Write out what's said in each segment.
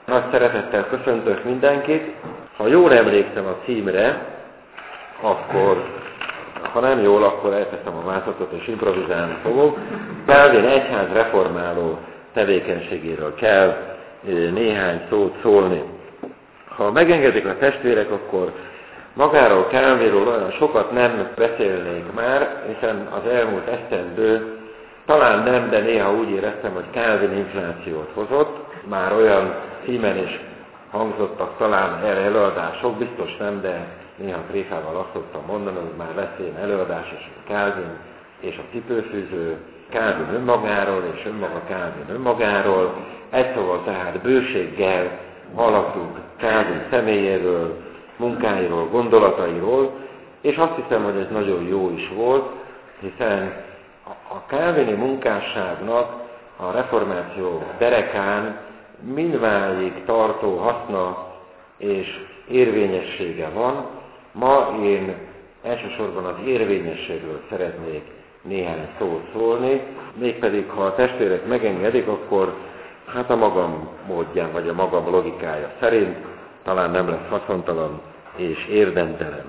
Nagy szeretettel köszöntök mindenkit. Ha jól emlékszem a címre, akkor, ha nem jól, akkor elteszem a vázlatot és improvizálni fogok. Calvin egyház reformáló tevékenységéről kell néhány szót szólni. Ha megengedik a testvérek, akkor magáról, Calvinról olyan sokat nem beszélnék már, hiszen az elmúlt esztendő talán nem, de néha úgy éreztem, hogy Calvin inflációt hozott. Már olyan címen is hangzottak talán erre előadások, biztos nem, de néha tréfával azt szoktam mondani, hogy már lesz ilyen előadás, és Calvin és a cipőfűző, Calvin önmagáról, és önmaga Calvin önmagáról. Egy szóval tehát bőséggel hallottunk Calvin személyéről, munkáiról, gondolatairól, és azt hiszem, hogy ez nagyon jó is volt, hiszen a calvini munkásságnak a reformáció derekán mindváig tartó haszna és érvényessége van. Ma én elsősorban az érvényességről szeretnék néhány szót szólni, mégpedig ha a testvérek megengedik, akkor a magam módján, vagy a magam logikája szerint talán nem lesz haszontalan és érdemtelen.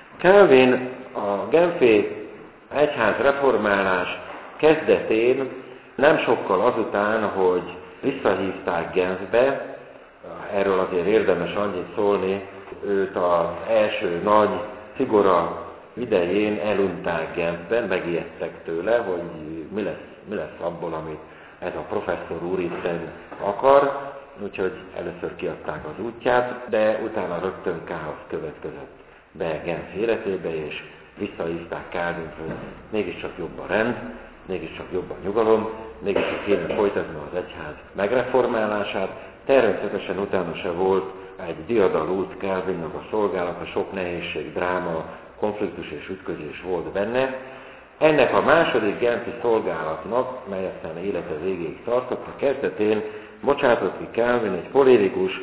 Calvin a genfi egyház reformálás kezdetén, nem sokkal azután, hogy visszahívták Genfbe, erről azért érdemes annyit szólni, őt az első nagy szigora idején elunták Genfben, megijedtek tőle, hogy mi lesz abból, amit ez a professzor úr itten akar, úgyhogy először kiadták az útját, de utána rögtön káosz következett be Genf életébe, és visszahívták Calvint, hogy mégiscsak jobb a rend, mégiscsak jobb a nyugalom, mégiscsak kéne folytatni az egyház megreformálását. Természetesen utána se volt egy diadalút Calvinnak a szolgálata, sok nehézség, dráma, konfliktus és ütközés volt benne. Ennek a második genfi szolgálatnak, mely aztán élete végéig tartott, a kezdetén bocsátott ki Calvin egy polémikus,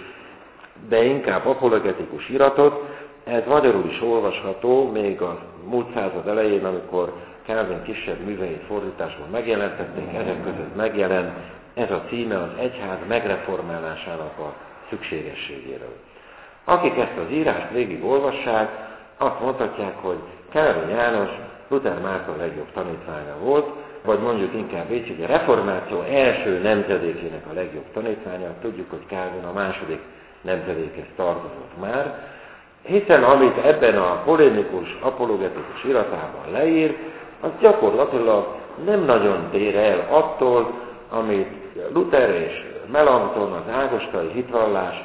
de inkább apologetikus iratot. Ez magyarul is olvasható, még a múlt század elején, amikor Calvin kisebb műveit fordításban megjelentették, ezek között megjelent ez a címe, az egyház megreformálásának a szükségességéről. Akik ezt az írást végig olvassák, azt mondhatják, hogy Calvin János Luther Márton legjobb tanítványa volt, vagy mondjuk inkább így, hogy a reformáció első nemzedékének a legjobb tanítványa. Tudjuk, hogy Calvin a második nemzedékhez tartozott már, hiszen amit ebben a polémikus, apologetikus iratában leír, az gyakorlatilag nem nagyon tér el attól, amit Luther és Melanchthon, az ágostai hitvallás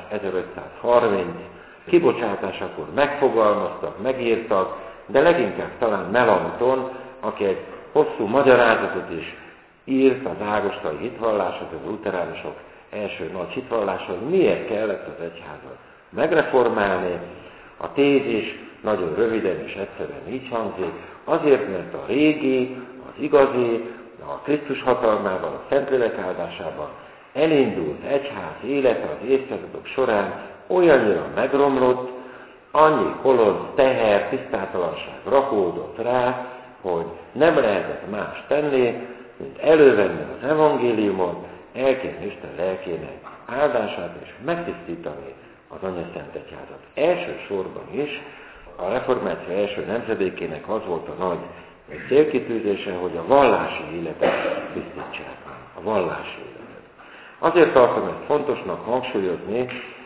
1530 kibocsátásakor megfogalmaztak, megírtak, de leginkább talán Melanchthon, aki egy hosszú magyarázatot is írt az ágostai hitvalláshoz, az luteránusok első nagy hitvallása, hogy miért kellett az egyházat megreformálni. A tézis nagyon röviden és egyszerűen így hangzik, azért, mert a régi, az igazi, a Krisztus hatalmával, a Szentlélek áldásában elindult egyház élete az évszázadok során olyannyira megromlott, annyi kolosz, teher, tisztátalanság rakódott rá, hogy nem lehetett más tenni, mint elővenni az evangéliumot, elkérni Isten lelkének áldását és megtisztítani az Anyaszent Egyházat. Elsősorban is a reformáció első nemzedékének az volt a nagy célkitűzése, hogy a vallási életet tisztítsák. A vallási életet. Azért tartom ezt fontosnak hangsúlyozni,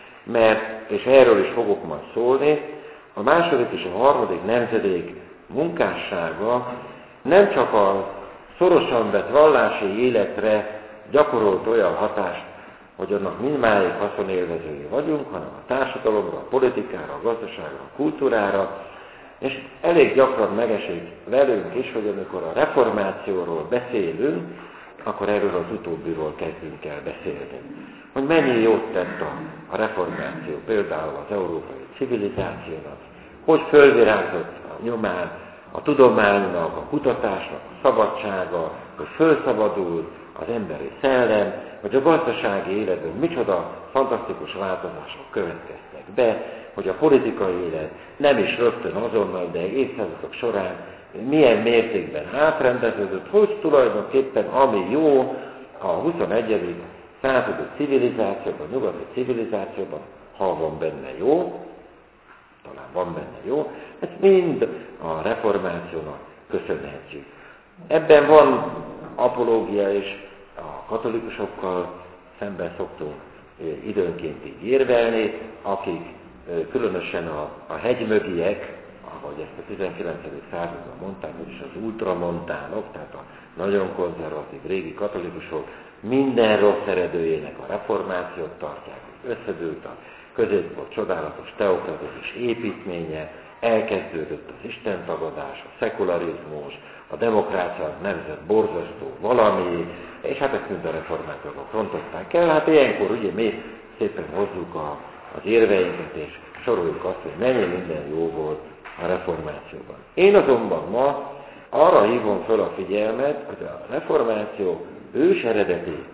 mert, és erről is fogok majd szólni, a második és a harmadik nemzedék munkássága nem csak a szorosan vett vallási életre gyakorolt olyan hatást, hogy annak mindmáig haszonélvezői vagyunk, hanem a társadalomra, a politikára, a gazdaságra, a kultúrára, és elég gyakran megesik velünk is, hogy amikor a reformációról beszélünk, akkor erről az utóbbiról kezdünk el beszélni. Hogy mennyi jót tett a reformáció például az európai civilizációnak, hogy fölvirágzott a nyomán a tudománynak, a kutatásnak a szabadsága, hogy fölszabadult az emberi szellem, hogy a gazdasági életben micsoda fantasztikus változások következtek be, hogy a politikai élet nem is rögtön azonnal, de évszázadok során milyen mértékben átrendeződött, hogy tulajdonképpen ami jó a 21. századi civilizációban, nyugati civilizációban, ha van benne jó, talán van benne jó, ezt mind a reformációnak köszönhetjük. Ebben van apológia, és a katolikusokkal szemben szoktunk időnként így érvelni, akik különösen a hegymögiek, ahogy ezt a 19. században mondták, vagyis az ultramontánok, tehát a nagyon konzervatív régi katolikusok minden rossz eredőjének a reformációt tartják, összedőlt a középkor csodálatos teokratikus építménye, elkezdődött az istentagadás, a szekularizmus, a demokráciának nevezett borzasztó valami, és hát ezt mind a reformátorok rontották el. Hát ilyenkor ugye mi szépen hozzuk az érveinket, és soroljuk azt, hogy mennyi minden jó volt a reformációban. Én azonban ma arra hívom föl a figyelmet, hogy a reformáció ős eredeti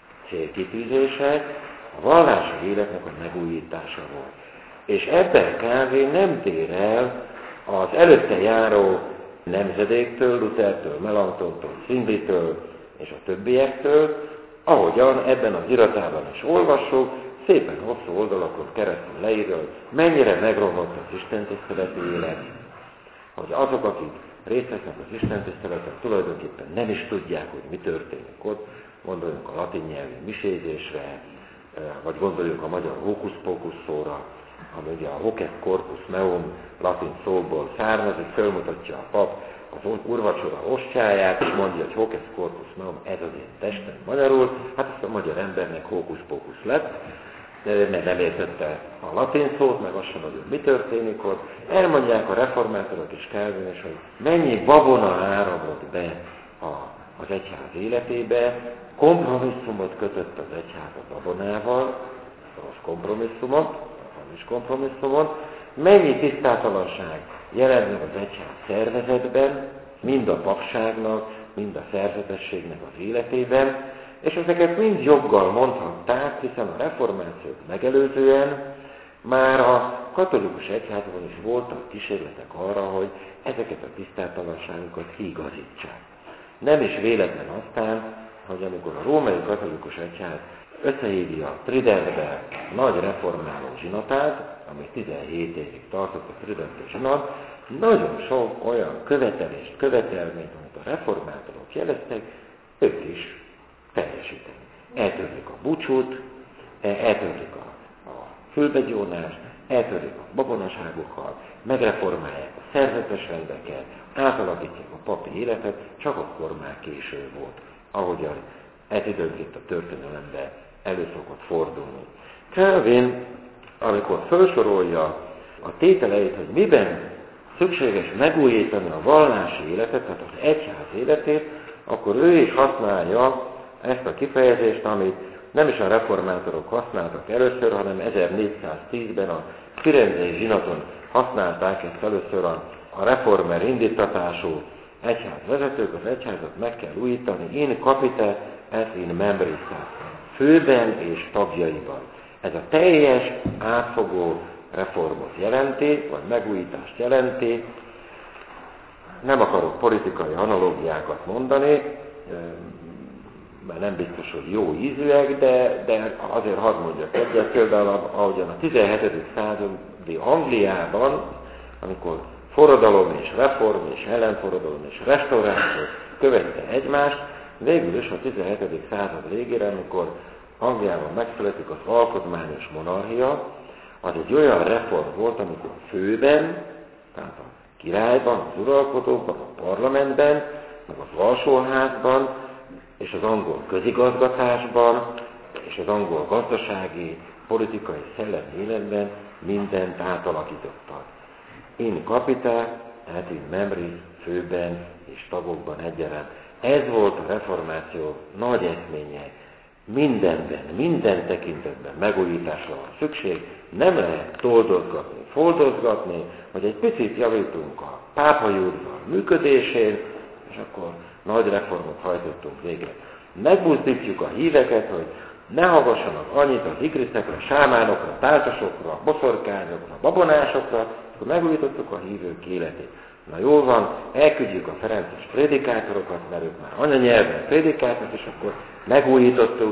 célkitűzése a vallási életnek a megújítása volt. És ebben kb. Nem tér el az előtte járó nemzedéktől, Luthertől, Melanchtontól, Zwinglitől és a többiektől, ahogyan ebben az iratában is olvassuk, szépen hosszú oldalakon keresztül leírja, hogy mennyire megromlott az istentiszteleti élet, hogy azok, akik részt vesznek az istentiszteleten, tulajdonképpen nem is tudják, hogy mi történik ott, gondoljunk a latin nyelvű misézésre, vagy gondoljunk a magyar hókusz-pókusz szóra, ami ugye a hoc est corpus meum latin szóból származik, fölmutatja a pap az úrvacsora ostjáját, és mondja, hogy hoc est corpus meum, ez az én testem magyarul, hát ezt a magyar embernek hókusz-pókusz lett, mert nem értette a latin szót, meg azt sem, hogy mi történik ott. Elmondják a reformátorok és Calvin is, hogy mennyi babona áramlott be az egyház életébe, kompromisszumot kötött az egyház a babonával, rossz kompromisszumot, hamis kompromisszumot, mennyi tisztátalanság jelent meg az egyház szervezetben, mind a papságnak, mind a szerzetességnek az életében, és ezeket mind joggal mondhatták, hiszen a reformációt megelőzően már a katolikus egyházban is voltak kísérletek arra, hogy ezeket a tisztátalanságokat kiigazítsák. Nem is véletlen aztán, hogy amikor a római katolikus egyház összehívja a Tridentbe nagy reformáló zsinatát, ami 17 évig tartott a Tridenti zsinat, nagyon sok olyan követelményt, amit a reformátorok jeleztek, ők is teljesíteni. Eltörlik a búcsút, eltörlik a fülbegyónást, eltörlik a babonaságokat, megreformálják a szerzetes rendeket, átalakítják a papi életet, csak akkor már késő volt, ahogyan ez időnként a történelemben elő szokott fordulni. Calvin, amikor felsorolja a tételeit, hogy miben szükséges megújítani a vallási életet, tehát az egyház életét, akkor ő is használja ezt a kifejezést, amit nem is a reformátorok használtak először, hanem 1410-ben a firenzei zsinaton használták ezt először a reformer indítatású egyházvezetők. Az egyházat meg kell újítani in capite et in membris, főben és tagjaiban. Ez a teljes, átfogó reformot jelenti, vagy megújítást jelenti. Nem akarok politikai analógiákat mondani, mert nem biztos, hogy jó ízűek, de azért hadd mondjak egyet. Például ahogyan a 17. századi Angliában, amikor forradalom és reform és ellenforradalom és restauráció követte egymást, végül is a 17. század végére, amikor Angliában megszületik az alkotmányos monarchia, az egy olyan reform volt, amikor főben, tehát a királyban, az uralkodóban, a parlamentben, meg az alsóházban, és az angol közigazgatásban, és az angol gazdasági, politikai, szellemi életben mindent átalakítottak. In capita, et in membris, főben és tagokban egyaránt. Ez volt a reformáció nagy eszménye. Mindenben, minden tekintetben megújításra van szükség, nem lehet toldozgatni, foldozgatni, hogy egy picit javítunk a pápai udvar működésén, és akkor nagy reformot hajtottunk végre. Megbuzdítjuk a híveket, hogy ne hallgassanak annyit az igriszekre, sámánokra, tálcsosokra, boszorkányokra, babonásokra, akkor megújítottuk a hívők életét. Na jól van, elküldjük a ferences prédikátorokat, mert ők már anyanyelven prédikáltak, és akkor megújítottuk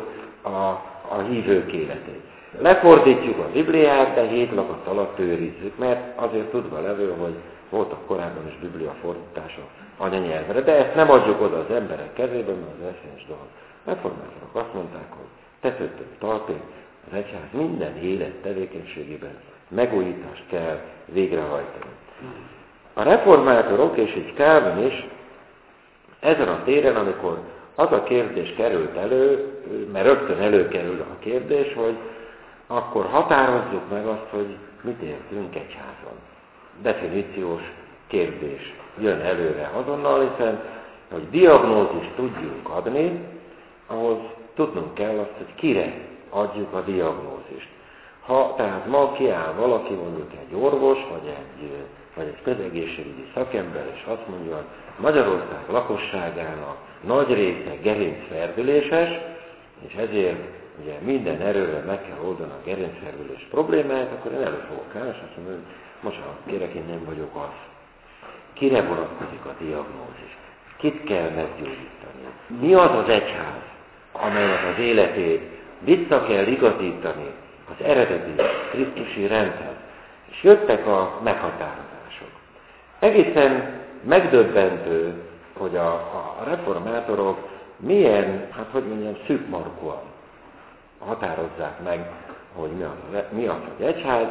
a hívők életét. Lefordítjuk a Bibliát, de 7 lakat alatt őrizzük, mert azért tudva levő, hogy voltak korábban is Biblia fordítása anyanyelvre, de ezt nem adjuk oda az emberek kezébe, mert az eszélyes dolog. Reformátorok azt mondták, hogy tetőtől talpig az egyház minden élet tevékenységében megújítást kell végrehajtani. A reformátorok és így Calvin is ezen a téren, amikor az a kérdés került elő, mert rögtön előkerül a kérdés, hogy akkor határozzuk meg azt, hogy mit értünk egyházon. Definíciós kérdés jön előre azonnal, hiszen, hogy diagnózist tudjunk adni, ahhoz tudnunk kell azt, hogy kire adjuk a diagnózist. Ha tehát ma kiáll valaki, mondjuk egy orvos, vagy egy közegészségügyi szakember, és azt mondja, hogy Magyarország lakosságának nagy része gerincferdüléses, és ezért ugye minden erővel meg kell oldani a gerincferdülés problémáját, akkor én elő fogok állni, és azt mondom, hogy bocsánat, kérek, én nem vagyok az. Kire vonatkozik a diagnózis? Kit kell meggyógyítani? Mi az az egyház, amelynek az életét vissza kell igazítani az eredeti krisztusi rendhez? És jöttek a meghatározások. Egészen megdöbbentő, hogy a reformátorok milyen, szűkmarkúan határozzák meg, hogy mi az az egyház.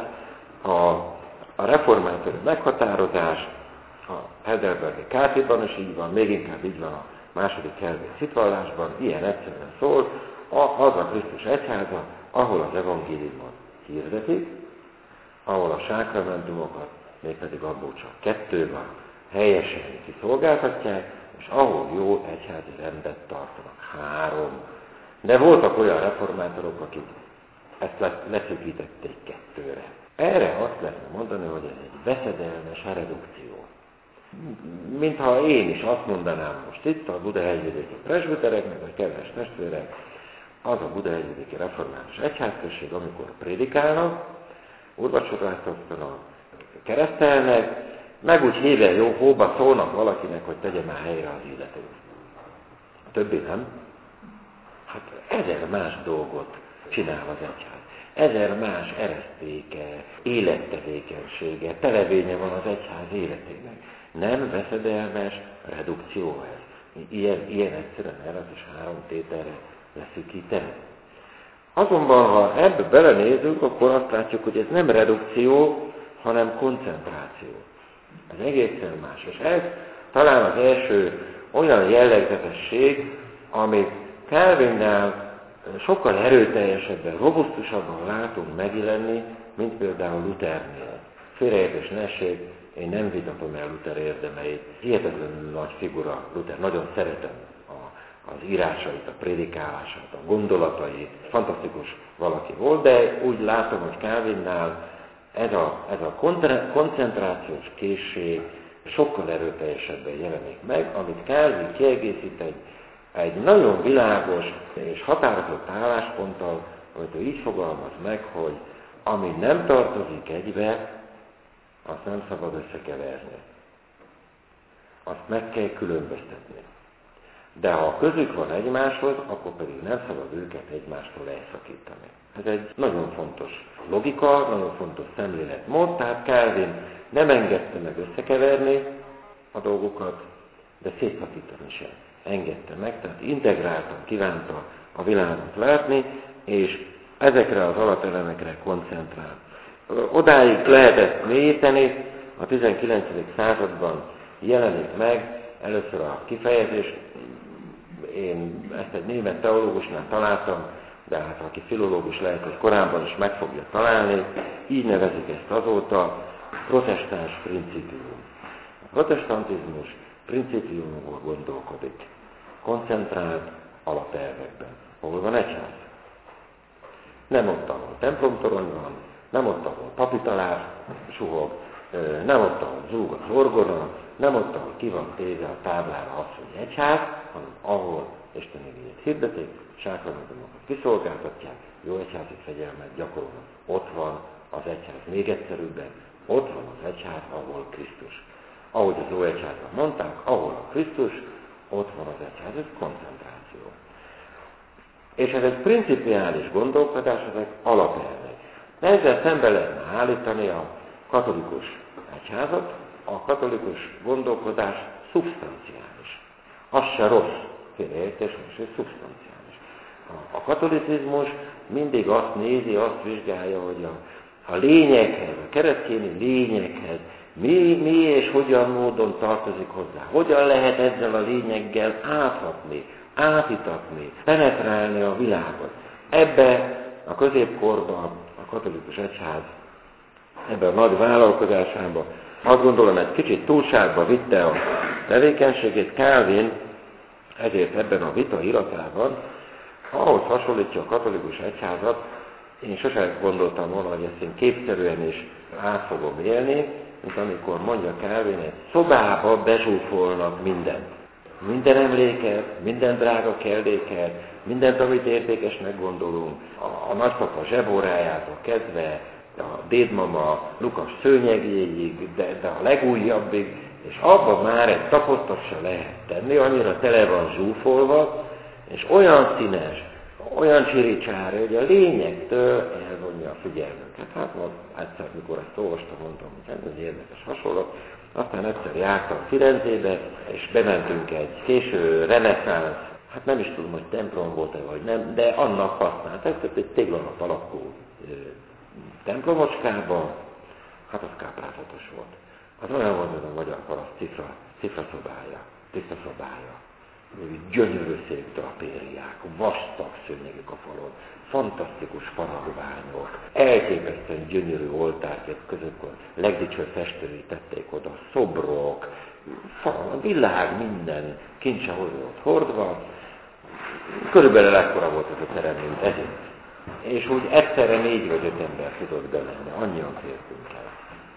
A reformátori meghatározás a Heidelbergi Kátéban is így van, még inkább így van a második Helvész hitvallásban, ilyen egyszerűen szól, az a Krisztus egyháza, ahol az evangéliumot hirdetik, ahol a sákramentumokat, mégpedig abból csak 2 van, helyesen kiszolgáltatják, és ahol jó egyházi rendet tartanak. 3. De voltak olyan reformátorok, akik ezt leszűkítették 2-re. Erre azt lehetne mondani, hogy ez egy veszedelmes redukció. Mintha én is azt mondanám most itt, a Budahelyi presbiterek, meg a kedves testvérek, az a Budahelyi református egyházközség, amikor prédikálnak, úrvacsoráztatnak, keresztelnek, meg úgy híven jó hóba szólnak valakinek, hogy tegye már helyre az életét. A többi nem. Hát 1000 más dolgot csinál az egyház. 1000 más eresztéke, élettevékenysége, televénye van az egyház életének. Nem veszedelmes redukció ez. Ilyen egyszerűen erre is 3 tételre leszűkíteni. Azonban, ha ebbe belenézünk, akkor azt látjuk, hogy ez nem redukció, hanem koncentráció. Ez egészen más. És ez talán az első olyan jellegzetesség, amit Calvinnál sokkal erőteljesebben, robusztusabban látunk megjelenni, mint például Luthernél. Félreértés ne essék, én nem vitatom el Luther érdemeit. Hihetetlenül nagy figura Luther, nagyon szeretem az írásait, a prédikálását, a gondolatait. Fantasztikus valaki volt, de úgy látom, hogy Calvinnál ez a koncentrációs készség sokkal erőteljesebben jelenik meg, amit Calvin kiegészít egy nagyon világos és határozott állásponttal, amit ő így fogalmaz meg, hogy ami nem tartozik egybe, azt nem szabad összekeverni. Azt meg kell különböztetni. De ha közük van egymáshoz, akkor pedig nem szabad őket egymástól elszakítani. Ez egy nagyon fontos logika, nagyon fontos szemléletmód, tehát Calvin nem engedte meg összekeverni a dolgokat, de szétszakítani sem engedte meg, tehát integráltan kívánta a világot látni, és ezekre az alatelemekre koncentrál. Odáig lehetett mélyíteni, a 19. században jelenik meg először a kifejezés, én ezt egy német teológusnál találtam, de hát aki filológus lehet, hogy korábban is meg fogja találni, így nevezik ezt azóta, protestáns principium. A protestantizmus principiumokból gondolkodik, koncentrált alapelvekben. Hol van egyház? Nem ott, ahol templomtorony van, nem ott, ahol papitalár suhog, nem ott, ahol zúg az orgona, nem ott, ahol ki van téve a táblára az, hogy egyház, hanem ahol Isten igényét hirdetik, sákramentumokat kiszolgáltatják, jó egyházi fegyelmet gyakorolnak. Ott van az egyház még egyszerűbben, ott van az egyház, ahol Krisztus. Ahogy az óegyházban mondták, ahol a Krisztus, ott van az egyház, ez koncentráció. És ez egy principiális gondolkodás, ezek alapelvek. Ezzel szembe lehetne állítani a katolikus egyházat, a katolikus gondolkodás szubstanciális. Az se rossz, félreértés, most ez szubstanciális. A katolicizmus mindig azt nézi, azt vizsgálja, hogy a lényeghez, a keresztényi lényeghez mi és hogyan módon tartozik hozzá. Hogyan lehet ezzel a lényeggel áthatni, átitatni, penetrálni a világot. Ebbe a középkorban a katolikus egyház ebben a nagy vállalkozásában azt gondolom, egy kicsit túlságba vitte a tevékenységét. Calvin ezért ebben a vita iratában ahhoz hasonlítja a katolikus egyházat, én sosem gondoltam volna, hogy ezt én képszerűen is át fogom élni, mint amikor mondja Calvin, egy szobába bezsúfolnak mindent. Minden emléket, minden drága kelléket, mindent, amit értékesnek gondolunk, a nagypapa zsebórájától kezdve, a dédmama Lukas szőnyegéig, de a legújabbig, és abban már egy tapottat se lehet tenni, annyira tele van zsúfolva, és olyan színes, olyan csiricsára, hogy a lényegtől elvonja a figyelmünket. Hát egyszer, mikor ezt olvastam, mondtam, hogy ez egy érdekes hasonlat. Aztán egyszer jártam Firenzébe, és bementünk egy késő reneszánsz, hát nem is tudom, hogy templom volt-e vagy nem, de annak használták, tehát egy téglalap alakú templomocskába, hát az káprázatos volt. Az olyan volt, ez a magyar paraszt cifra szobája. Gyönyörű szép drapériák, vastag szőnyegek a falon, fantasztikus faragványok, elképesztően gyönyörű oltárkép között, legdicsőbb festői tették oda, szobrok, a világ minden kincse hozzá ott hordva, körülbelül ekkora volt ez a terem, mint ez. És úgy egyszerre 4 vagy 5 ember tudott bemenni, annyian fértünk el.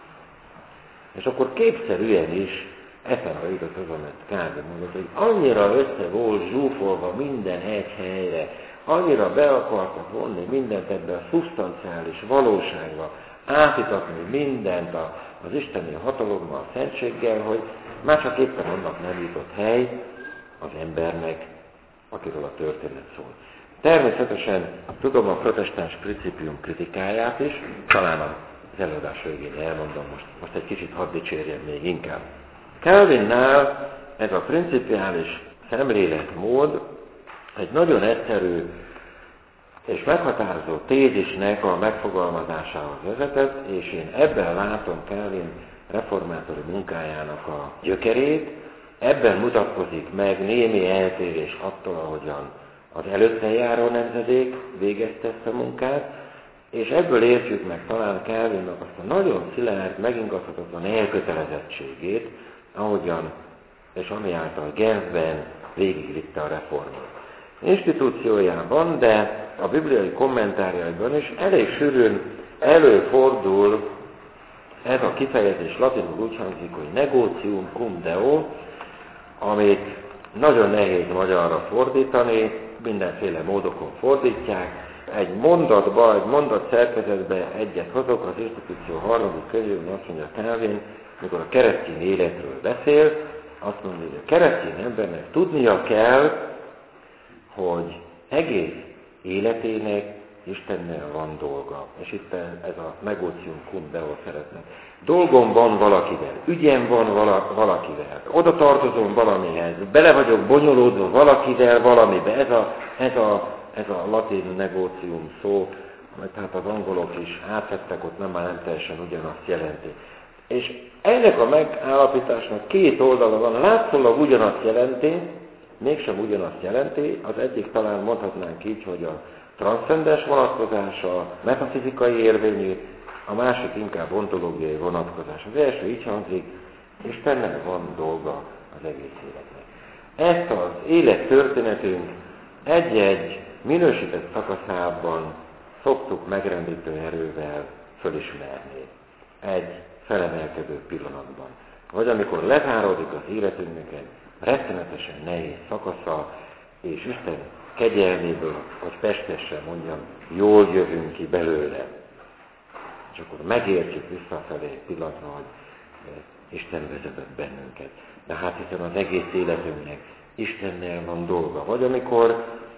És akkor képszerűen is eszembe jutott az, amit Calvin mondott, hogy annyira össze volt zsúfolva minden egy helyre, annyira be akartak vonni mindent ebbe a szubstanciális valóságba, átitatni mindent az isteni hatalommal, a szentséggel, hogy már csak éppen annak nem jutott hely az embernek, akiről a történet szól. Természetesen tudom a protestáns principium kritikáját is, talán az előadás végén elmondom, most egy kicsit hadd dicsérjem még inkább. Calvinnál ez a principiális szemléletmód egy nagyon egyszerű és meghatározó tézisnek a megfogalmazásához vezetett, és én ebben látom Calvin reformátori munkájának a gyökerét, ebben mutatkozik meg némi eltérés attól, ahogyan az előtte járó nemzedék végezte ezt a munkát, és ebből értjük meg talán Calvinnak azt a nagyon szilárd, megingathatatlan elkötelezettségét, ahogyan és ami által Genfben végigvitte a reformot. Institúciójában, de a bibliai kommentárjaiban is elég sűrűn előfordul ez a kifejezés, latinul úgy hangzik, hogy negotium cum deo, amit nagyon nehéz magyarra fordítani, mindenféle módokon fordítják. Egy mondatba, egy mondat szerkezetbe egyet hozok, az institúció 3. könyvében azt mondja Calvin, mikor a keresztény életről beszél, azt mondja, hogy a keresztény embernek tudnia kell, hogy egész életének Istennel van dolga. És itt ez a negotium cum deo szeretne. Dolgom van valakivel, ügyem van valakivel, oda tartozom valamihez, bele vagyok bonyolódva valakivel valamibe. Ez a latin negotium szó, amit hát az angolok is átvettek, ott nem teljesen ugyanazt jelenti. És ennek a megállapításnak 2 oldala van, látszólag ugyanazt jelenti, mégsem ugyanazt jelenti, az egyik talán mondhatnánk így, hogy a transzcendens vonatkozása, metafizikai érvényű, a másik inkább ontológiai vonatkozás. Az első így hangzik, Istennek van dolga az egész életnek. Ezt az élettörténetünk egy-egy minősített szakaszában szoktuk megrendítő erővel fölismerni. Egy felemelkedő pillanatban. Vagy amikor lezáródik az életünknek egy rettenetesen nehéz szakasza, és Isten kegyelméből, hogy pestesen mondjam, jól jövünk ki belőle. És akkor megértjük visszafelé egy pillanatra, hogy Isten vezetett bennünket. De hát hiszen az egész életünknek Istennel van dolga. Vagy amikor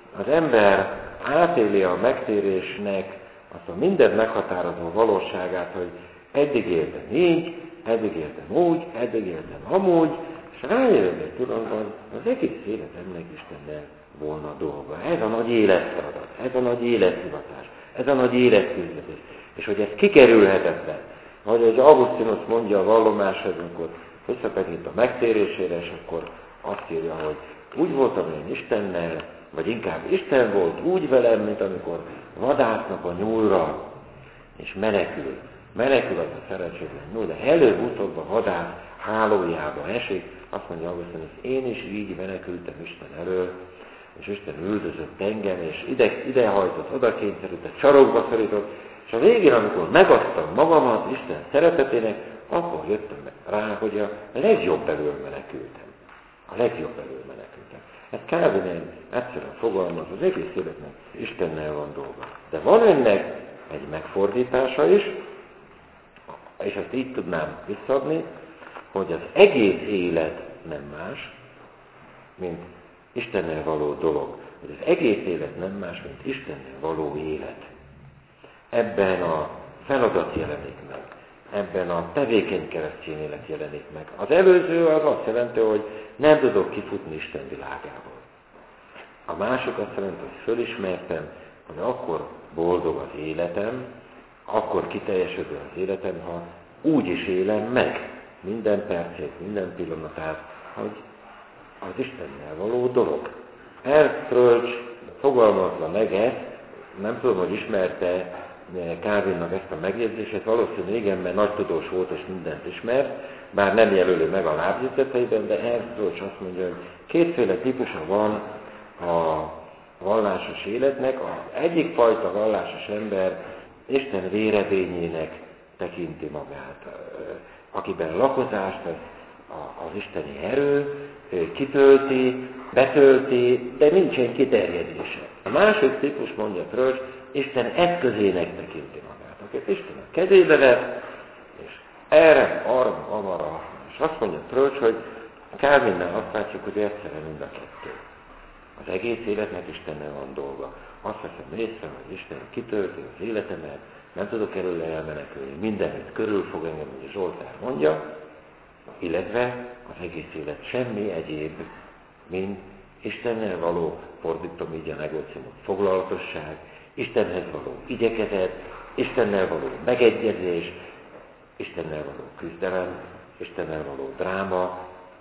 az ember átéli a megtérésnek azt a mindent meghatározó valóságát, hogy eddig éltem így, eddig éltem úgy, eddig éltem amúgy, és rájövök, hogy tulajdonképpen az egész életemnek Istennel volna dolga. Ez a nagy életfeladat, ez a nagy élethivatás, ez a nagy életküzdetés. És hogy ez kikerülhetetlen, hogy Augustinus mondja a vallomáshoz, amikor visszatekint a megtérésére, és akkor azt írja, hogy úgy voltam én Istennel, vagy inkább Isten volt úgy velem, mint amikor vadásznak a nyúlra, és menekül. Menekül az a szerencsétlen nyúl, de előbb-utóbb a vadász hálójába esik. Azt mondja Augustinus, én is így menekültem Isten elől, és Isten üldözött engem, és idehajtott, oda kényszerített, sarokba szorított, és a végén, amikor megadtam magamat Isten szeretetének, akkor jöttem rá, hogy a legjobb elől menekültem. A legjobb elől menekültem. Ez Calvin egyszerűen fogalmaz, az egész életnek Istennel van dolga. De van ennek egy megfordítása is, és ezt így tudnám visszaadni, hogy az egész élet nem más, mint Istennel való dolog. Hogy az egész élet nem más, mint Istennel való élet. Ebben a feladat jelenik meg. Ebben a tevékeny keresztény élet jelenik meg. Az előző az azt jelenti, hogy nem tudok kifutni Isten világából. A másik azt jelenti, hogy fölismertem, hogy akkor boldog az életem, akkor kiteljesedő az életem, ha úgy is élem meg minden percét, minden pillanatát, hogy az Istennel való dolog. Erről fogalmazva meg ezt, nem tudom, hogy ismerte Calvinnak ezt a megjegyzését, valószínűleg igen, mert nagy tudós volt és mindent ismert, bár nem jelöli meg a lábjegyzeteiben, de Erről azt mondja, hogy kétféle típusa van a vallásos életnek. Az egyik fajta vallásos ember Isten véredényének tekinti magát, akiben lakozást az isteni erő, kitölti, betölti, de nincsen kiterjedése. A másik típus, mondja Trölcs, Isten eszközének tekinti magát, akit Isten a kezébe vett, és erre, arra, amarra. És azt mondja Trölcs, hogy Calvinnál azt látjuk, hogy egyszerre mind a kettő. Az egész életnek Istennel van dolga. Azt veszem észre, hogy Isten kitölti az életemet, nem tudok előle elmenekülni, mindenütt körül fog engem, hogy Zsoltár mondja, illetve az egész élet semmi egyéb, mint Istennel való, fordítom így a negóciumot, foglalatosság, Istenhez való igyekezet, Istennel való megegyezés, Istennel való küzdelem, Istennel való dráma,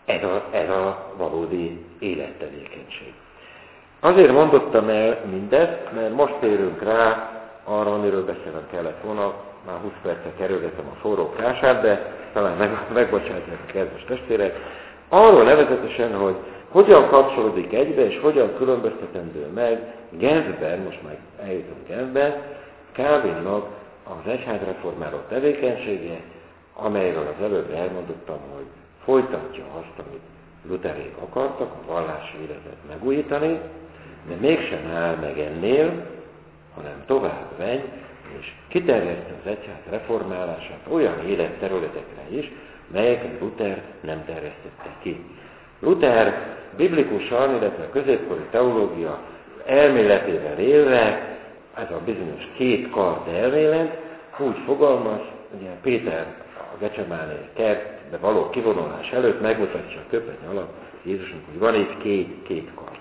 ez a valódi élettevékenység. Azért mondottam el mindezt, mert most térünk rá arra, amiről beszélnem kellett volna, már 20 percet kerülgetem a forró krását, de talán megbocsátják a kedves testvérek. Arról nevezetesen, hogy hogyan kapcsolódik egybe, és hogyan különböztetendő meg Genfben, most már eljutunk Genfbe, Calvinnak az egyházreformáló tevékenysége, amelyről az előbb elmondottam, hogy folytatja azt, amit Lutherék akartak, a vallási életet megújítani, de mégsem áll meg ennél, hanem tovább megy, és kiterjeszti az egyház reformálását olyan életterületekre is, melyeket Luther nem terjesztette ki. Luther biblikusan, illetve a középkori teológia elméletével élve, ez a bizonyos két kard elmélet, úgy fogalmaz, ugye Péter a Gecsemáné kertbe való kivonulás előtt megmutatja a köpeny alatt Jézusnak, hogy van itt két kard.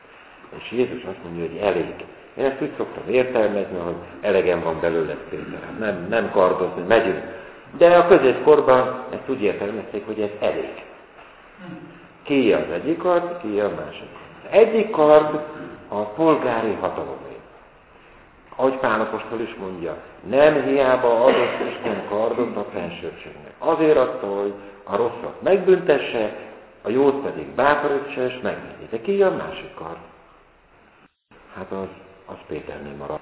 És Jézus azt mondja, hogy elég. Én ezt úgy szoktam értelmezni, hogy elegem van belőle Péter, nem kardozni, megyünk. De a középkorban ezt úgy értelmezték, hogy ez elég. Ki az egyik kard, ki a másik. Az egyik kard a polgári hatalomé. Ahogy Pál apostol is mondja, nem hiába adott Isten kardot a fensőbbségnek. Azért adta, hogy a rosszat megbüntesse, a jót pedig bátorítsa és megvédje. De ki a másik kard? Hát az Péternél maradt.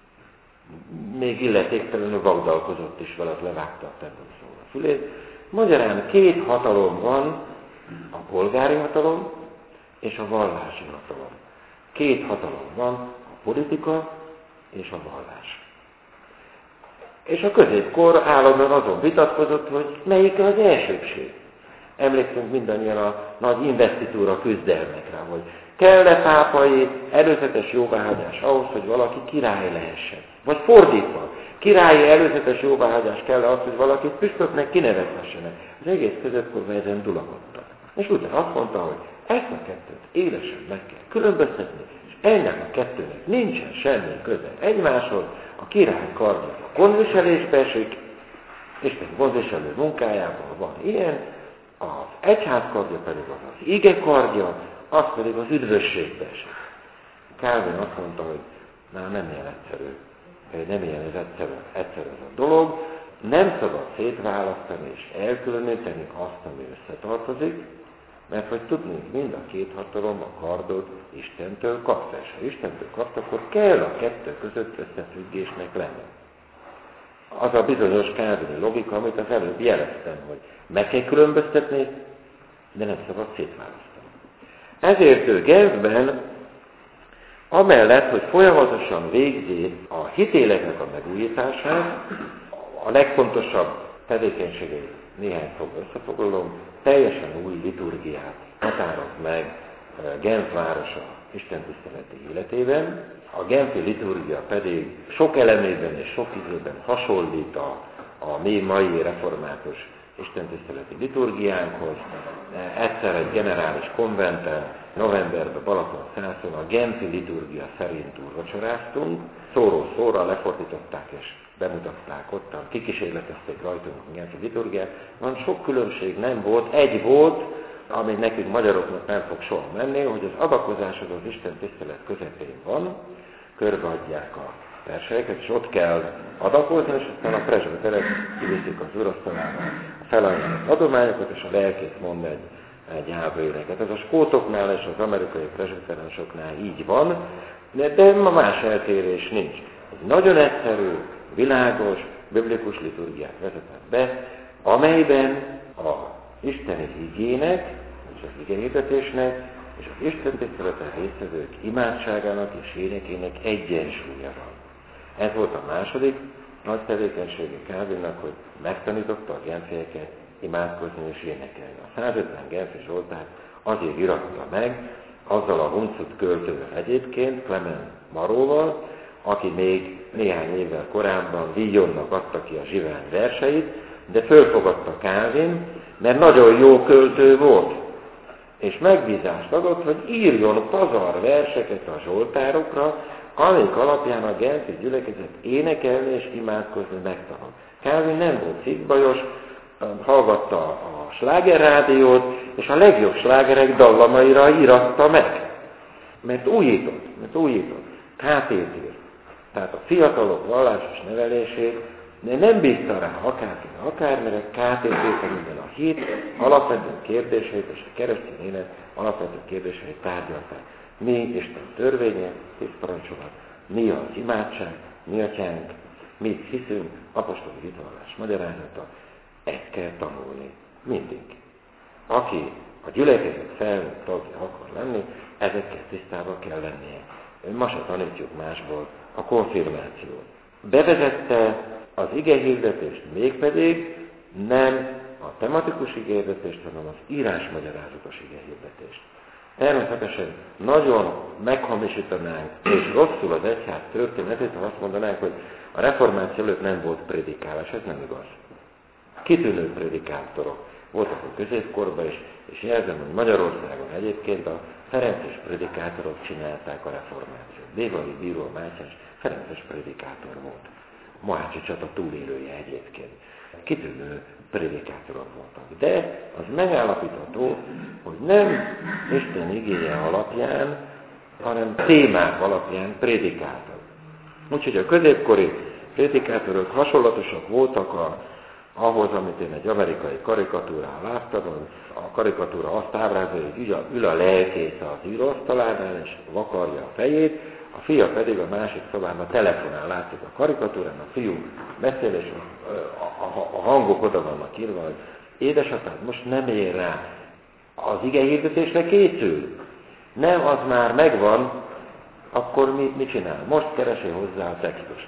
Még illetéktelenül vagdalkozott is vele, levágta a templomszóra fülét. Magyarán két hatalom van, a polgári hatalom és a vallási hatalom. Két hatalom van, a politika és a vallás. És a középkor állandóan azon vitatkozott, hogy melyik az elsőbség. Emlékszünk mindannyian a nagy investitúra küzdelmekre, hogy Kell-e pápai előzetes jóváhagyás ahhoz, hogy valaki király lehessen? Vagy fordítva, királyi előzetes jóváhagyás kell ahhoz, hogy valakit püspöknek kinevezhessenek? Az egész középkorban ezen dulakodtak. És utána azt mondta, hogy ezt a kettőt élesen meg kell különböztetni, és ennek a kettőnek nincsen semmi köze egymáshoz, a király kardja a gondviselésbe esik, Isten gondviselő munkájában van ilyen, az egyház kardja pedig az ige kardja, az pedig az üdvösségbe esik. Calvin azt mondta, hogy nem ilyen egyszerű, nem ilyen egyszerű ez a dolog, nem szabad szétválasztani és elkülöníteni azt, ami összetartozik, mert hogy tudnunk, mind a két hatalom a kardot Istentől kapta, és ha Istentől kapta, akkor kell a kettő között összefüggésnek lenni. Az a bizonyos calvini logika, amit az előbb jeleztem, hogy meg kell különböztetni, de nem szabad szétválasztani. Ezért ő Genfben, amellett, hogy folyamatosan végzi a hitéleknek a megújítását, a legfontosabb tevékenységei néhány szóval összefoglalom, teljesen új liturgiát határoz meg Genf városa istentiszteleti életében. A genfi liturgia pedig sok elemében és sok időben hasonlít a mi mai református istentiszteleti liturgiánkhoz. Egyszer egy generális konventen, novemberben Balatonszászon a genfi liturgia szerint úrvacsoráztunk. Szóról szóra lefordították és bemutatták ottan, kikísérletezték rajtunk a genfi liturgiát. Van sok különbség nem volt, egy volt, ami nekünk magyaroknak nem fog soha menni, hogy az adakozás az Isten tisztelet közepén van, körbeadják a verselyeket, és ott kell adakozni, és aztán a presbiterek kiviszik az urasztalára a felajánlott adományokat, és a lelkész mond egy ábréneket. Ez a skótoknál és az amerikai presbiterensoknál így van, de ma más eltérés nincs. Ez nagyon egyszerű, világos, biblikus liturgiát vezetett be, amelyben a isteni igének, és az igényhirdetésnek, és az Isten tiszteleten résztvevők imádságának és énekének egyensúlya van. Ez volt a második nagy tevékenysége Calvinnak, hogy megtanította a genfieket imádkozni és énekelni. A 150 genfi zsoltárt azért iratta meg, azzal a huncut költővel egyébként, Clement Maróval, aki még néhány évvel korábban Villonnak adta ki a zsivány verseit, de fölfogadta Calvin, mert nagyon jó költő volt, és megbízást adott, hogy írjon pazar verseket a zsoltárokra, amik alapján a genfi gyülekezet énekelni és imádkozni megtanul. Calvin nem volt szívbajos, hallgatta a slágerrádiót, és a legjobb slágerek dallamaira íratta meg. Mert újított. KTT, tehát a fiatalok vallásos nevelését, de nem bízta rá akármire, KTT minden a hit alapvető kérdéseit és a keresztény élet alapvető kérdéseit tárgyalták. Mi Isten törvénye, 10 parancsolat, mi az imádság, mi atyánk, mit hiszünk, apostoli hitvallás magyarázata, ezt kell tanulni. Mindig. Aki a gyülekezet felnőtt tagja akar lenni, ezekkel tisztában kell lennie. Ma se tanítjuk másból a konfirmációt. Bevezette az igehirdetést, mégpedig nem a tematikus igehirdetést, hanem az írásmagyarázatos igehirdetést. Természetesen nagyon meghamisítanánk, és rosszul az egyház történetét, ha azt mondanánk, hogy a reformáció előtt nem volt prédikálás, ez nem igaz. Kitűnő prédikátorok voltak a középkorban is, és jelzem, hogy Magyarországon egyébként a ferences prédikátorok csinálták a reformációt. Dévai bíró Mátyás ferences prédikátor volt. Mohácsi csata túlélője egyébként. Kitűnő prédikátorok voltak. De az megállapítható, hogy nem Isten igéje alapján, hanem témák alapján prédikáltak. Úgyhogy a középkori prédikátorok hasonlatosak voltak ahhoz, amit én egy amerikai karikatúrán láttam. A karikatúra azt ábrázolja, hogy ül a lelkész az íróasztalánál, és vakarja a fejét, a fia pedig a másik szobában telefonál, látszik a karikatúrán, a fiú beszél, és a hangok oda vannak írva, hogy édesapád most nem ér rá, az igehirdetésre készül. Nem, az már megvan, akkor mit csinál? Most keresi hozzá a textust.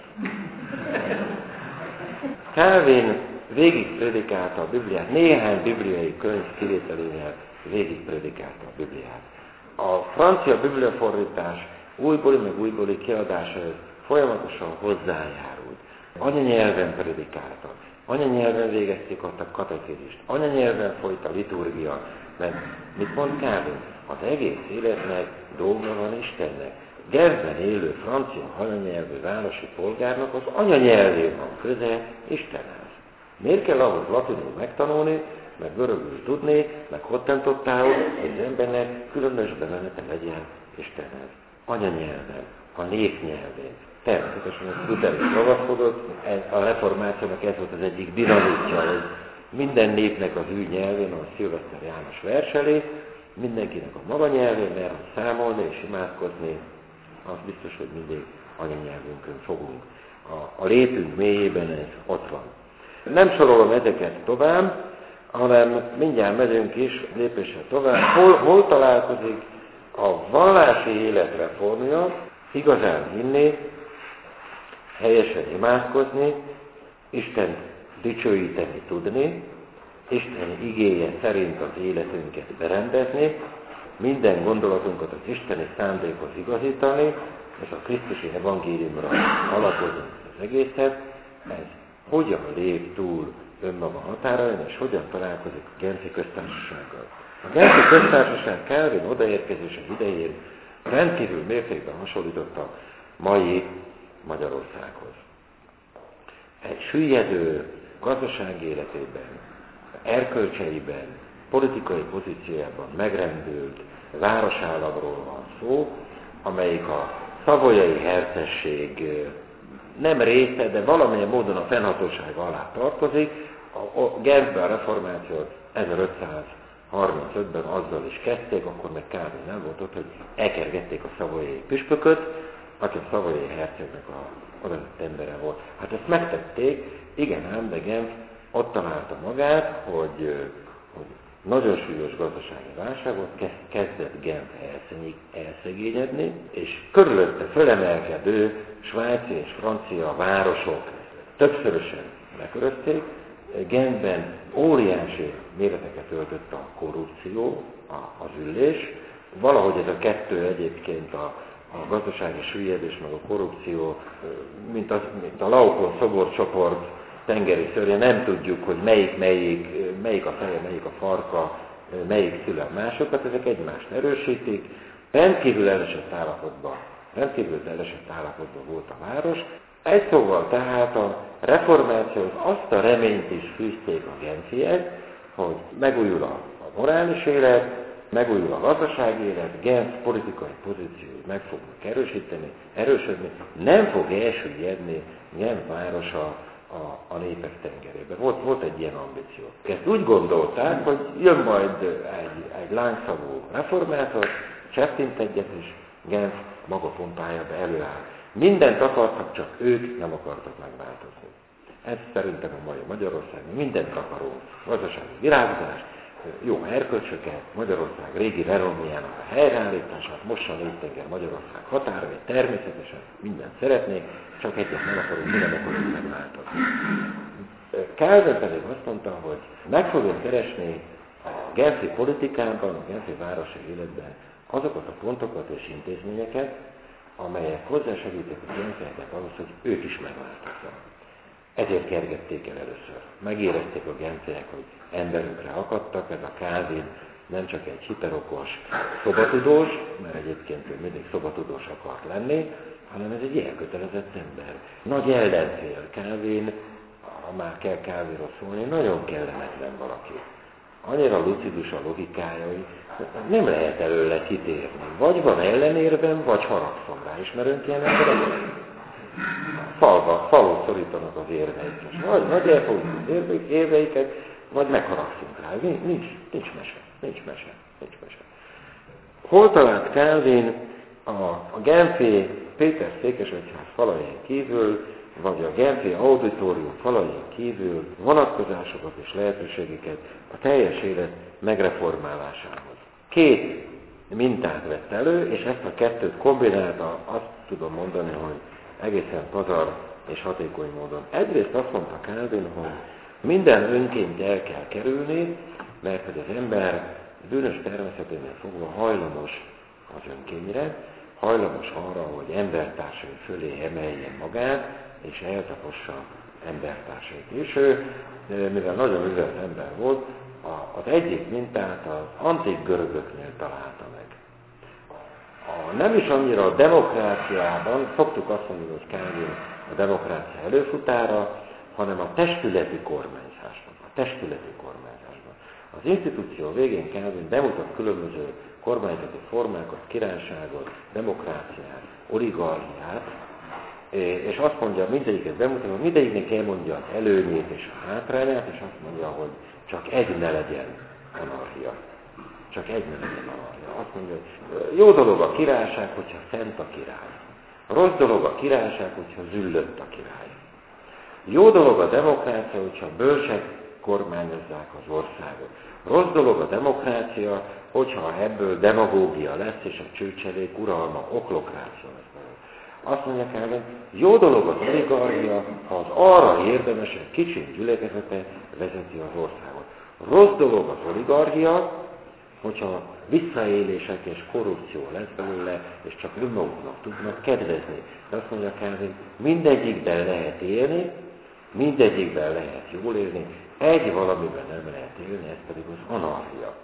Calvin végig predikálta a Bibliát, néhány bibliai könyv kivételével végig predikálta a Bibliát. A francia bibliafordítás újbóli meg újbóli kiadásához folyamatosan hozzájárult. Anyanyelven predikáltak, anyanyelven végezték ott a katekézist, anyanyelven folyt a liturgia, mert mit mond Calvin? Az egész életnek dolga van Istennek. Genfben élő francia anyanyelvű városi polgárnak az anyanyelvén van köze Istenhez. Miért kell ahhoz latinul megtanulni, meg görögül tudni, meg hottentottául, hogy az embernek különös bemenete legyen Istenhez. Anyanyelven, a népnyelvén. Természetesen ez Luther is ragaszkodott, a reformációnak ez volt az egyik dinamitja, hogy minden népnek az ő nyelvén, a Szilveszter János verselé, mindenkinek a maga nyelvén, mert számolni és imádkozni, az biztos, hogy mindig anyanyelvünkön fogunk. A létünk mélyében ez ott van. Nem sorolom ezeket tovább, hanem mindjárt megyünk is lépéssel tovább. Hol találkozik a vallási élet reformja, igazán hinni, helyesen imádkozni, Istent dicsőíteni tudni, Isten igéje szerint az életünket berendezni, minden gondolatunkat az isteni szándékhoz igazítani, és a Krisztusi evangéliumra alapozni az egészet, ez hogyan lép túl önmaga határain, és hogyan találkozik a Genfi köztársasággal. A Genfi köztársaság Calvin odaérkezése idején rendkívül mértékben hasonlította mai Magyarországhoz. Egy süllyedő gazdasági életében, erkölcseiben, politikai pozíciójában megrendült városállamról van szó, amelyik a szavoyai hercesség nem része, de valamilyen módon a fennhatóság alá tartozik. A Genfben a reformációt 1535-ben azzal is kezdték, akkor meg Calvin nem volt ott, hogy elkergették a szavoyai püspököt, aki a szavoyai hercegnek az embere volt. Hát ezt megtették, igen ám, de Genf ott találta magát, hogy nagyon súlyos gazdasági válságot kezdett Genf elszegényedni, és körülötte fölemelkedő svájci és francia városok többszörösen megörözték. Genfben óriási méreteket öltött a korrupció, az üllés. Valahogy ez a kettő egyébként a gazdasági süllyedés meg a korrupció, mint a Laokoon szoborcsoport tengeri szörnye, nem tudjuk, hogy melyik a feje, melyik a farka, melyik szül a másokat, ezek egymást erősítik. Rendkívül elesett állapotban volt a város. Egy szóval tehát a reformációhoz azt a reményt is fűzték a genfiek, hogy megújul a morális élet, megújul a gazdasági élet, Genf politikai pozíciói meg fognak erősödni, nem fog elsüllyedni Genf városa a népek tengerében. Volt egy ilyen ambíció. Ezt úgy gondolták, hogy jön majd egy lángszavú reformátor, csettint egyet, és Genf maga pompájába előáll. Mindent akartak, csak ők nem akartak megváltozni. Ez szerintem a mai Magyarországon mindent akarunk. Gazdasági virágzást, jó erkölcsöket, Magyarország régi renomjának a helyreállítását, mossan Néptenger Magyarország határai, természetesen mindent szeretnék, csak egyet nem akarunk, mi nem akarunk megváltozni. Calvin pedig azt mondta, hogy meg fogom keresni a genfi politikában, a genfi városi életben azokat a pontokat és intézményeket, amelyek hozzásegítik a genfieket ahhoz, hogy ők is megváltozzanak. Ezért kergették el először. Megérezték a genfiek, hogy emberükre akadtak, ez a Calvin nem csak egy hiperokos szobatudós, mert egyébként ő mindig szobatudós akart lenni, hanem ez egy elkötelezett ember. Nagy ellenfél Calvin, ha már kell Calvinról szólni, nagyon kellemetlen valaki. Annyira lucidus a logikája, hogy nem lehet előle kitérni. Vagy van ellenérvem, vagy haragszom rá. Ismerünk ilyen embereket? Falot szorítanak az érveiket. Vagy elfogjuk az érveiket, vagy megharagszunk rá. Nincs mese. Hol talált Calvin a genfi Péter székesegyház falain kívül, vagy a genfi auditórium falain kívül vonatkozásokat és lehetőségeket a teljes élet megreformálásához. Két mintát vett elő, és ezt a kettőt kombinálta, azt tudom mondani, hogy egészen pazar és hatékony módon. Egyrészt azt mondta Calvin, hogy minden önként el kell kerülni, mert hogy az ember bűnös természeténél fogva hajlamos az önkényre, hajlamos arra, hogy embertársai fölé emeljen magát, és eltapossa embertársait. És ő, mivel nagyon művelt ember volt, az egyik mintát az antik görögöknél találta meg. Nem is annyira a demokráciában, szoktuk azt mondani, hogy Calvin a demokrácia előfutára, hanem a testületi kormányzásban. Az institúció végén Calvin bemutat különböző kormányzati formákat, királyságot, demokráciát, oligarchiát, és azt mondja, mindegyiket bemutatja, mindegyiknek elmondja az előnyét és a hátrányát, és azt mondja, hogy csak egy ne legyen anarchia. Azt mondja, hogy jó dolog a királyság, hogyha szent a király. Rossz dolog a királyság, hogyha züllött a király. Jó dolog a demokrácia, hogyha bölcsek kormányozzák az országot. Rossz dolog a demokrácia, hogyha ebből demagógia lesz, és a csőcselék uralma, oklokrácia lesz. Azt mondják el, hogy jó dolog az oligarchia, ha az arra érdemesek kicsi gyülekezete vezeti az országot. Rossz dolog az oligarchia, hogyha visszaélések és korrupció lesz belőle, és csak önmaguknak tudnak kedvezni. De azt mondja Calvin, mindegyikben lehet élni, mindegyikben lehet jól élni, egy valamiben nem lehet élni, ez pedig az anarchia.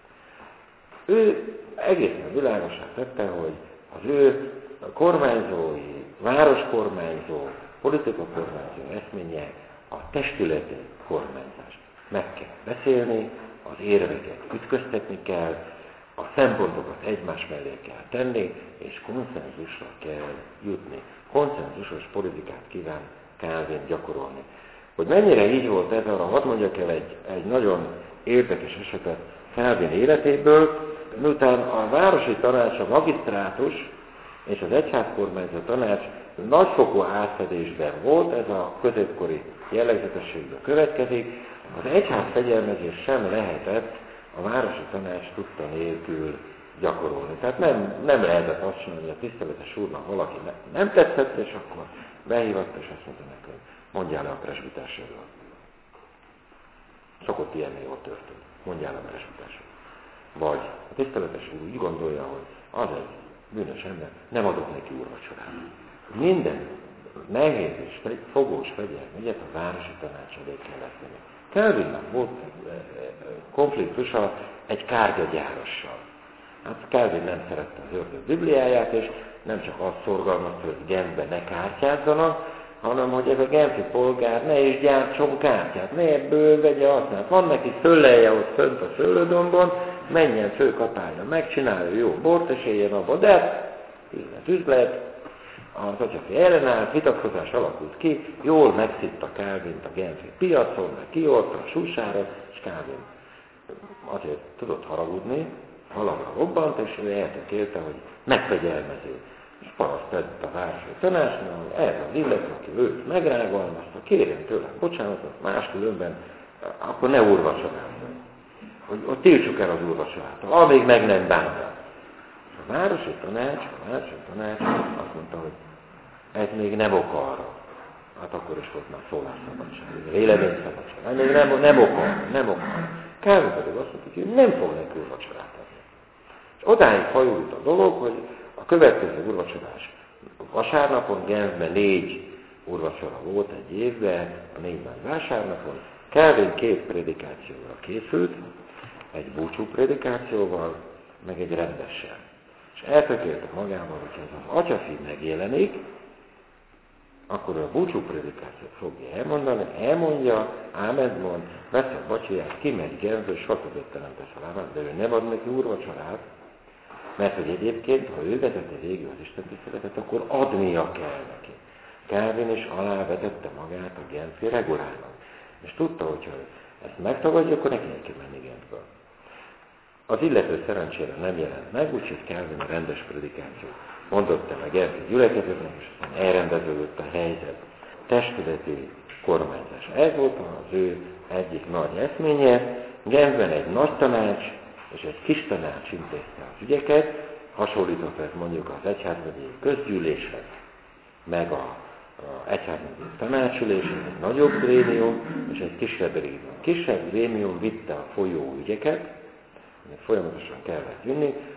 Ő egészen világosan tette, hogy az ő kormányzói, városkormányzó, politikakormányzó eszménye a testületi kormányzás. Meg kell beszélni, az érveket ütköztetni kell, a szempontokat egymás mellé kell tenni, és konszenzusra kell jutni. Konszenzusos politikát kíván Calvin gyakorolni. Hogy mennyire így volt ez, arra hadd mondjak el egy nagyon érdekes esetet Calvin életéből, miután a városi tanács, a magisztrátus és az egyházkormányzó tanács nagyfokú átfedésben volt, ez a középkori jellegzetességből következik, az egyház fegyelmezés sem lehetett a városi tanács tudta nélkül gyakorolni. Tehát nem lehetett azt csinálni, hogy a tiszteletes úrnak valaki nem tetszett, és akkor behívatta, és azt mondta neki, hogy mondjál le a presbitásról. Szokott ilyennél jól történni. Mondjál le a presbitásról. Vagy a tiszteletes úr úgy gondolja, hogy az egy bűnös ember, nem adott neki úrvacsorát. Minden nehéz és fogós fegyelmegyet a városi tanács elé kell leszteni. Calvinnak volt konfliktusa egy kártyagyárassal. Hát Calvin nem szerette az ördög Bibliáját, és nem csak azt szorgalmazta, hogy Genfbe ne kártyázzanak, hanem hogy ez a genfi polgár ne is gyártson kártyát, ne ebből vegye hasznát. Van neki szőlelje ott fönt a szőlődombon, menjen főkapálja, megcsinálja jó bort, és éljen abba, de üzlet, az atyafi ellenállt, vitatkozás alakult ki, jól megszitta Calvint a genfi piacon, meg kiolta a súsára, és Calvin azért tudott haragudni, valamra robbant, és ő eltökélte, hogy megfegyelmező. És paraszt tett a városi tanácsnál, hogy ez az illető, aki őt megrágalmazta, kérjen tőle bocsánatot, máskülönben akkor ne úrvacsorázzon. Hogy tiltsuk el az úrvacsorát, amíg meg nem bánta. A városi tanács azt mondta, hogy ez még nem ok arra. Hát akkor is volt már szólásszabadság, véleményszabadság. Hát még nem ok arra. Calvin pedig azt mondta, hogy nem fog neki úrvacsorát adni. És odáig fajult a dolog, hogy a következő úrvacsorás vasárnapon, Genfben 4 úrvacsora volt egy évben, a 4 nagy vásárnapon. Calvin 2 prédikációra készült, egy búcsú prédikációval, meg egy rendessel. És eltökélte magával, hogyha ez az atyafi megjelenik, akkor a búcsú prédikációt fogja elmondani, elmondja, áment mond, vesz a bacsiját, kimegy Genfből, és nem tesz a lábát, de ő nem ad neki úrvacsorát, mert hogy egyébként, ha ő vezeti végül az Isten tiszteletet, akkor adnia kell neki. Calvin is alávetette magát a genfi regulának. És tudta, hogy ha ezt megtagadja, akkor neki kell menni Genfből. Az illető szerencsére nem jelent meg, úgyhogy Calvin a rendes predikációt mondott el a genfi gyülekezetnek, és aztán elrendeződött a helyzet. Testületi kormányzás. Ez volt az ő egyik nagy eszménye. Genfben egy nagy tanács és egy kis tanács intézte az ügyeket, hasonlított ez mondjuk az egyházmegyei közgyűléshez, meg a egyházmegyei tanácsüléshez, egy nagyobb grémium és egy kisebb grémium. A kisebb grémium vitte a folyó ügyeket, amit folyamatosan kellett vinni,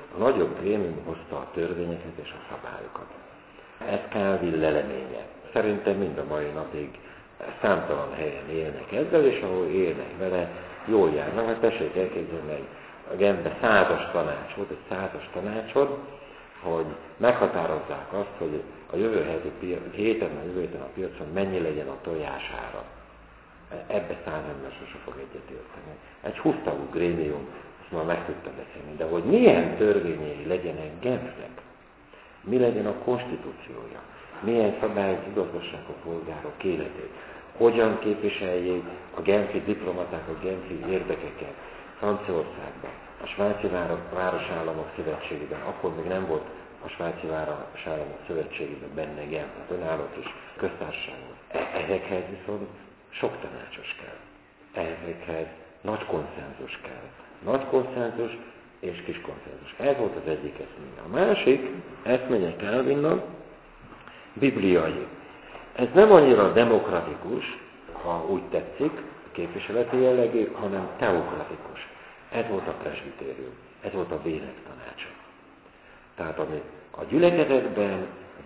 a nagyobb grémium hozta a törvényeket és a szabályokat. Ez Calvin leleménye. Szerintem mind a mai napig számtalan helyen élnek ezzel, és ahol élnek vele, jól járnak. Hát tessék elképzelni meg, a Genfben 100-as tanács volt, egy 100-as tanácsod, hogy meghatározzák azt, hogy a jövő héten a piacon mennyi legyen a tojására. Ebbe 100 ember sose fog egyetérteni. Egy 20 tagú grémium, ezt már meg tudta beszélni, de hogy milyen törvényei legyenek Genfnek, mi legyen a konstitúciója, milyen szabályok igazgassák a polgárok életét, hogyan képviseljék a genfi diplomaták a genfi érdekeket Franciaországban, a Svájci Városállamok Szövetségében, akkor még nem volt a Svájci Városállamok Szövetségében benne Genf, az önálló kis köztársaság volt. Ezekhez viszont sok tanácsos kell. Ezekhez nagy konszenzus kell. Nagy konszenzus és kis konszenzus. Ez volt az egyik eszmény. A másik eszménye Calvinnak bibliai. Ez nem annyira demokratikus, ha úgy tetszik, képviseleti jellegű, hanem teokratikus. Ez volt a presbitérium, ez volt a vének tanácsa. Tehát ami a gyülekezetben,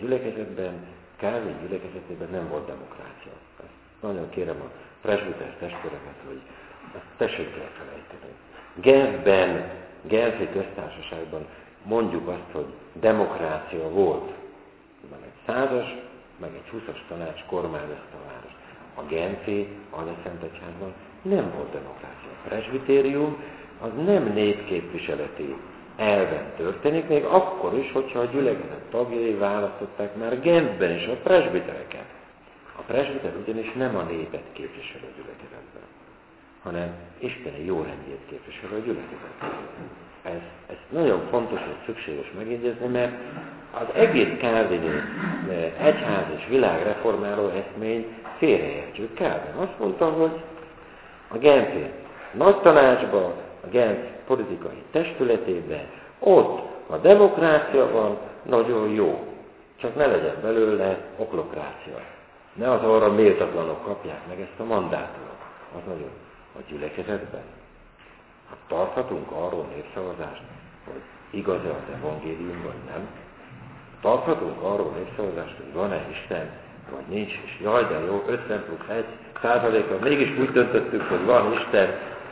Calvin gyülekezetében nem volt demokrácia. Ezt nagyon kérem a presbiter testvéreket, hogy ezt tessék elfelejteni. Genfben, Genfi köztársaságban mondjuk azt, hogy demokrácia volt. Van egy 100-as, meg egy 20-as tanács kormányozta a várost. A Genfi Anyaszentegyházban nem volt demokrácia. A presbitérium az nem népképviseleti elven történik, még akkor is, hogyha a gyülekezet tagjai választották már Genfben is a presbitereket. A presbiter ugyanis nem a népet képvisel a gyülekezetben, hanem Isteni jórendjét képvisel a gyülekezetben. Ez nagyon fontos és szükséges megjegyezni, mert az egész Calvini egyház és világreformáló eszmény félreértjük. Calvin azt mondta, hogy a Genfi nagy tanácsban, a Genf politikai testületében, ott a demokrácia van, nagyon jó. Csak ne legyen belőle oklokrácia. Ne az arra méltatlanok kapják meg ezt a mandátumot. Az nagyon a gyülekezetben. Hát tarthatunk arról népszavazást, hogy igaz-e az evangélium, vagy nem? Tarthatunk arról népszavazást, hogy van-e Isten, vagy nincs, és jaj, de jó, 50+1%-a mégis úgy döntöttük, hogy van Isten,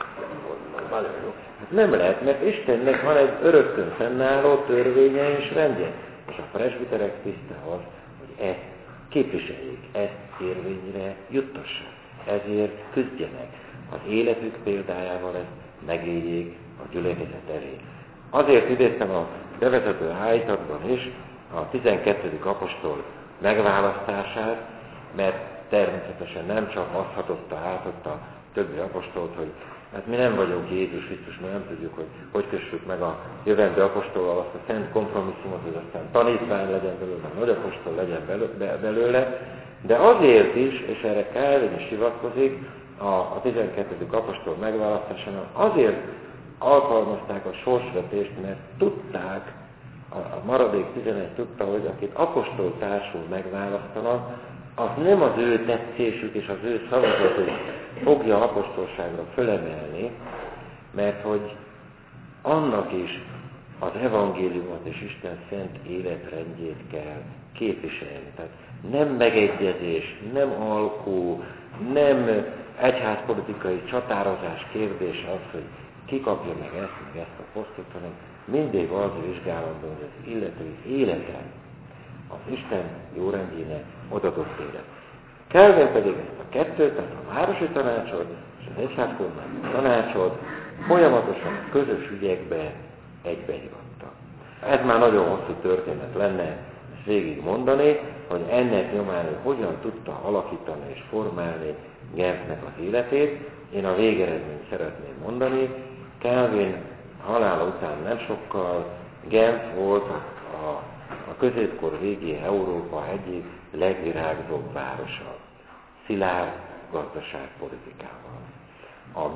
nagyon jó. Hát nem lehet, mert Istennek van egy örökkön fennálló törvénye és rendje. És a presbiterek tiszte az, hogy ezt képviseljék, ezt érvényre juttassák. Ezért küzdjenek. Az életük példájával ezt megéljék a gyülekezet elé. Azért idéztem a bevezető állítatban is a 12. apostol megválasztását, mert természetesen nem csak azt hatotta át a többi apostolt, hogy hát mi nem vagyunk Jézus Krisztus, mi nem tudjuk, hogy kössük meg a jövendő apostollal azt a szent kompromisszumot, hogy aztán tanítvány legyen belőle, nagy apostol legyen belőle, de azért is, és erre Calvin is hivatkozik, a 12. apostol megválasztásánál azért alkalmazták a sorsvetést, mert tudták, a maradék 11 tudta, hogy akit apostoltársul megválasztanak, az nem az ő tetszésük és az ő szavazatuk fogja apostolságra fölemelni, mert hogy annak is az evangéliumot és Isten szent életrendjét kell képviselni. Tehát nem megegyezés, nem alkú, nem egyházpolitikai csatározás kérdése az, hogy ki kapja meg ezt a posztot, hanem mindig az vizsgálandó, hogy az illető élete az Isten jórendjének odaadott élet. Calvin pedig ezt a kettőt, tehát a városi tanácsot és az egyházkormány tanácsot folyamatosan a közös ügyekbe egybehívatta. Ez már nagyon hosszú történet lenne ezt végig mondani, hogy ennek nyomán ő hogyan tudta alakítani és formálni Genfnek az életét. Én a végeredményt szeretném mondani. Calvin halála után nem sokkal Genf volt a középkor végi Európa egyik legvirágzóbb városa, szilárd gazdaságpolitikával. A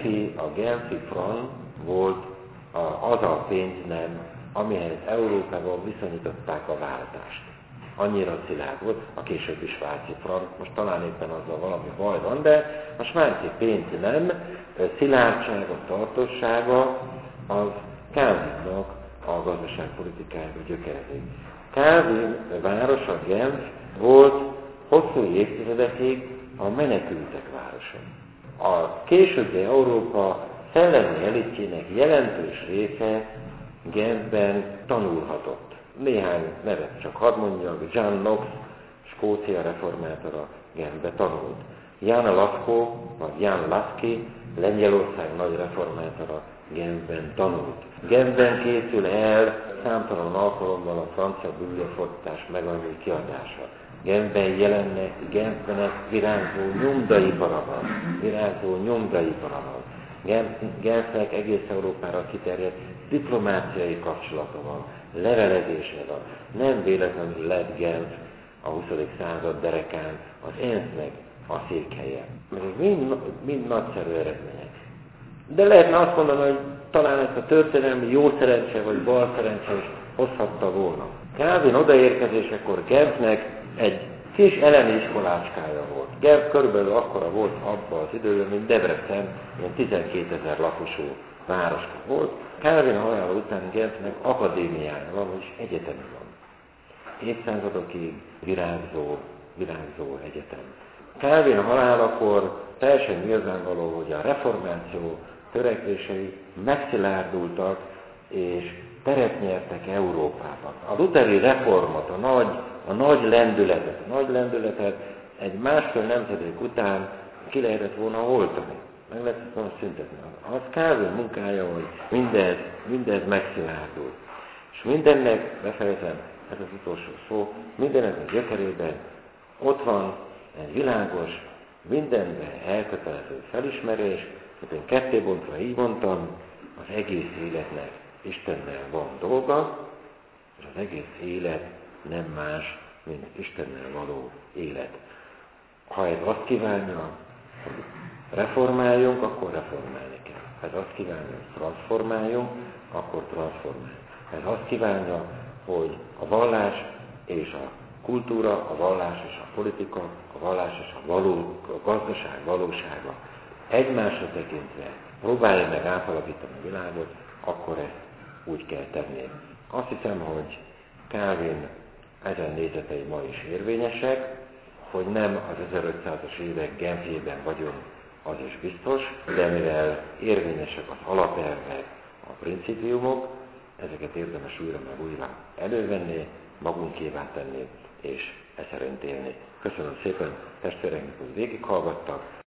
Genfi frank volt az a pénznem, amihez Európában viszonyították a váltást. Annyira szilárd volt, a későbbi svájci frank, most talán éppen azzal valami baj van, de a svájci pénznem szilárdsága, tartossága az Calvinnak a gazdaságpolitikájába gyökerezik. Calvin városa, Genf volt hosszú évtizedekig a menekültek városa. A későbbi Európa szellemi elitjének jelentős része Genfben tanulhatott. Néhány nevet csak hadd mondjak, John Knox, Skócia reformátora, Genfbe tanult. Jan Lasko, vagy Jan Laski, Lengyelország nagy reformátora, Genfben tanult. Genfben készül el számtalan alkalommal a francia bibliafortás megannyi kiadása. Genfben jelennek, Genfben virágzó nyomdaipara van. Genfnek egész Európára kiterjedt diplomáciai kapcsolata van, levelezése van. Nem véletlenül lett Genf a 20. század derekán az ENSZ-nek a székhelye. Ezek mind nagyszerű eredmények. De lehetne azt mondani, hogy talán ezt a történelmi jó szerencse vagy bal szerencse is hozhatta volna. Calvin odaérkezésekor Genfnek egy kis elemi iskolácskája volt. Genf körülbelül akkora volt abban az időben, mint Debrecen, ilyen 12 000 lakosú városka volt. Calvin halála után Genfnek akadémiája van, vagyis egyetemi van. Évszázadokig virágzó egyetem. Calvin halálakor teljesen nyilvánvaló, hogy a reformáció törekvései megszilárdultak és teret nyertek Európában. A lutheri reformot, a nagy lendületet egy másfél nemzedék után ki lehetett volna oltani. Meg lehetett volna szüntetni. Az Calvin munkája, hogy mindez megszilárdult. És mindennek, befejezem, ez az utolsó szó, mindennek a gyökerében ott van egy világos, mindenben elkötelező felismerés, hogy én kettébontva így mondtam, az egész életnek Istennel van dolga, és az egész élet nem más, mint Istennel való élet. Ha ez azt kívánja, hogy reformáljunk, akkor reformálni kell. Ha ez azt kívánja, hogy transformáljunk, akkor transformáljunk. Ha ez azt kívánja, hogy a vallás és a kultúra, a vallás és a politika, a vallás és a gazdaság valósága egymásra tekintve próbálja meg átalakítani a világot, akkor ezt úgy kell tenni. Azt hiszem, hogy Calvin ezen nézetei ma is érvényesek, hogy nem az 1500-as évek Genfjében vagyunk, az is biztos, de mivel érvényesek az alapelvek, a principiumok, ezeket érdemes újra meg újra elővenni, magunkévá tenni, és e szerint élni. Köszönöm szépen testvéreinknek, hogy végighallgattak.